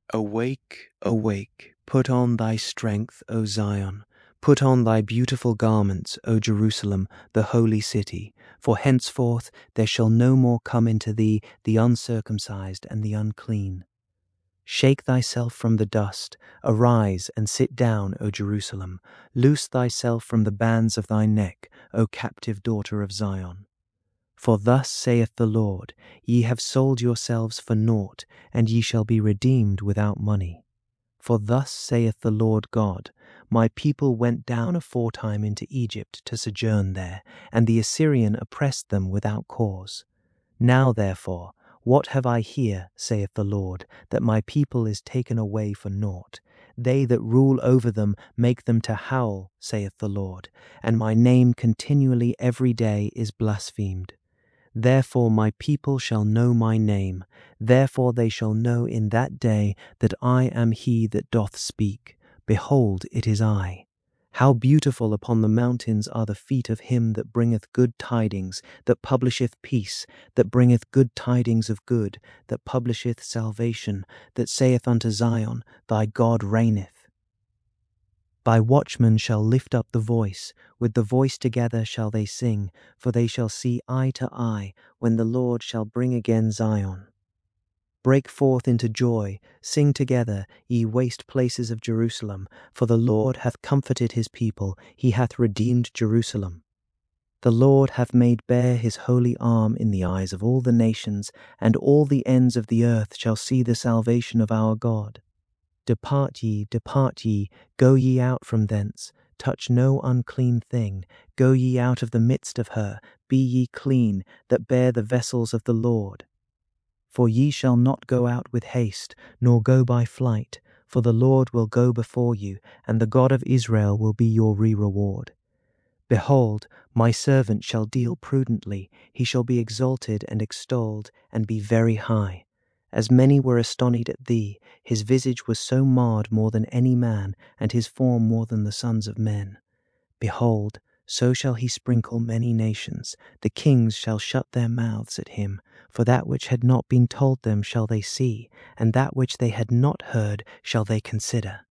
Awake, awake, put on thy strength, O Zion. Put on thy beautiful garments, O Jerusalem, the holy city. For henceforth there shall no more come into thee the uncircumcised and the unclean. Shake thyself from the dust, arise and sit down, O Jerusalem. Loose thyself from the bands of thy neck, O captive daughter of Zion. For thus saith the Lord, Ye have sold yourselves for naught, and ye shall be redeemed without money. For thus saith the Lord God, My people went down aforetime into Egypt to sojourn there, and the Assyrian oppressed them without cause. Now therefore, what have I here, saith the Lord, that my people is taken away for naught? They that rule over them make them to howl, saith the Lord, and my name continually every day is blasphemed. Therefore my people shall know my name, therefore they shall know in that day that I am he that doth speak. Behold, it is I. How beautiful upon the mountains are the feet of him that bringeth good tidings, that publisheth peace, that bringeth good tidings of good, that publisheth salvation, that saith unto Zion, Thy God reigneth. Thy watchmen shall lift up the voice, with the voice together shall they sing, for they shall see eye to eye, when the Lord shall bring again Zion. Break forth into joy, sing together, ye waste places of Jerusalem, for the Lord hath comforted his people, he hath redeemed Jerusalem. The Lord hath made bare his holy arm in the eyes of all the nations, and all the ends of the earth shall see the salvation of our God. Depart ye, go ye out from thence, touch no unclean thing, go ye out of the midst of her, be ye clean, that bear the vessels of the Lord. For ye shall not go out with haste, nor go by flight, for the Lord will go before you, and the God of Israel will be your reward. Behold, my servant shall deal prudently, he shall be exalted and extolled, and be very high. As many were astonished at thee, his visage was so marred more than any man, and his form more than the sons of men. Behold, so shall he sprinkle many nations. The kings shall shut their mouths at him, for that which had not been told them shall they see, and that which they had not heard shall they consider.